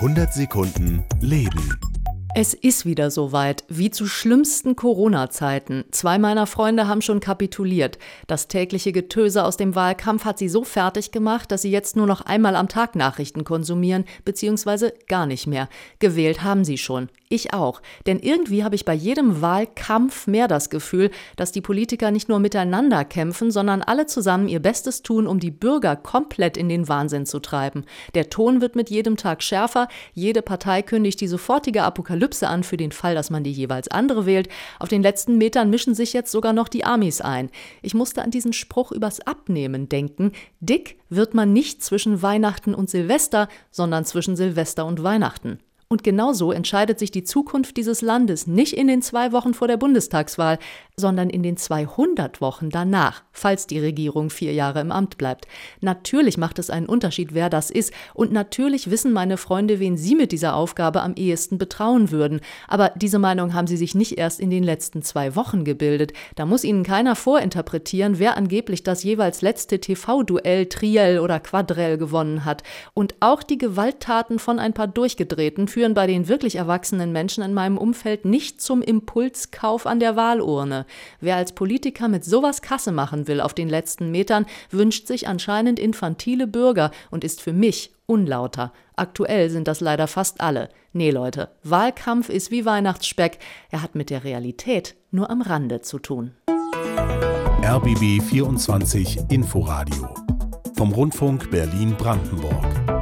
100 Sekunden Leben. Es ist wieder soweit, wie zu schlimmsten Corona-Zeiten. 2 meiner Freunde haben schon kapituliert. Das tägliche Getöse aus dem Wahlkampf hat sie so fertig gemacht, dass sie jetzt nur noch einmal am Tag Nachrichten konsumieren, beziehungsweise gar nicht mehr. Gewählt haben sie schon. Ich auch. Denn irgendwie habe ich bei jedem Wahlkampf mehr das Gefühl, dass die Politiker nicht nur miteinander kämpfen, sondern alle zusammen ihr Bestes tun, um die Bürger komplett in den Wahnsinn zu treiben. Der Ton wird mit jedem Tag schärfer, jede Partei kündigt die sofortige Apokalypse an für den Fall, dass man die jeweils andere wählt. Auf den letzten Metern mischen sich jetzt sogar noch die Amis ein. Ich musste an diesen Spruch übers Abnehmen denken. Dick wird man nicht zwischen Weihnachten und Silvester, sondern zwischen Silvester und Weihnachten. Und genauso entscheidet sich die Zukunft dieses Landes nicht in den 2 Wochen vor der Bundestagswahl, sondern in den 200 Wochen danach, falls die Regierung 4 Jahre im Amt bleibt. Natürlich macht es einen Unterschied, wer das ist. Und natürlich wissen meine Freunde, wen sie mit dieser Aufgabe am ehesten betrauen würden. Aber diese Meinung haben sie sich nicht erst in den letzten 2 Wochen gebildet. Da muss ihnen keiner vorinterpretieren, wer angeblich das jeweils letzte TV-Duell, Triell oder Quadrell gewonnen hat. Und auch die Gewalttaten von ein paar Durchgedrehten führen bei den wirklich erwachsenen Menschen in meinem Umfeld nicht zum Impulskauf an der Wahlurne. Wer als Politiker mit sowas Kasse machen will auf den letzten Metern, wünscht sich anscheinend infantile Bürger und ist für mich unlauter. Aktuell sind das leider fast alle. Nee, Leute, Wahlkampf ist wie Weihnachtsspeck. Er hat mit der Realität nur am Rande zu tun. RBB 24 Inforadio vom Rundfunk Berlin-Brandenburg.